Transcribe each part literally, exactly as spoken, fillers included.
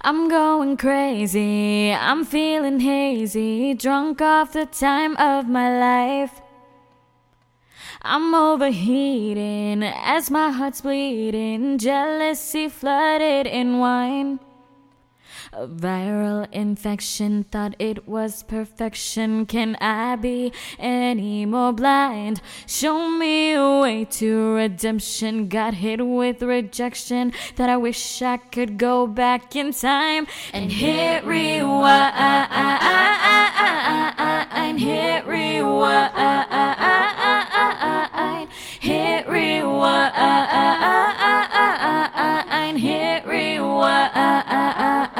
I'm going crazy, I'm feeling hazy, drunk off the time of my life. I'm overheating as my heart's bleeding, jealousy flooded in wine. A viral infection, thought it was perfection. Can I be any more blind? Show me a way to redemption. Got hit with rejection that I wish I could go back in time and hit rewind, hit rewind, hit rewind, hit rewind.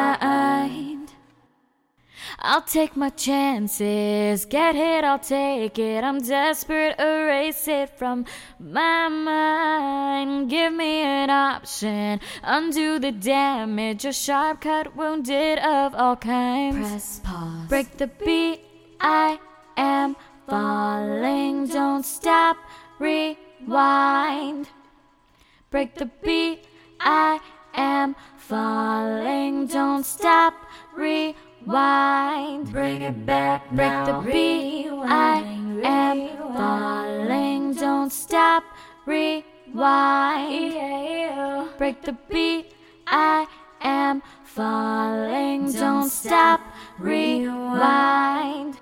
I'll take my chances, get hit, I'll take it. I'm desperate, erase it from my mind. Give me an option, undo the damage. A sharp cut, wounded of all kinds. Press pause. Break the beat, I am falling. Don't stop, rewind. Break the beat, I am falling. Don't stop, rewind. Bring it back Break now. the beat, I am falling. Don't stop, rewind. Break the beat, I am falling. Don't stop, rewind.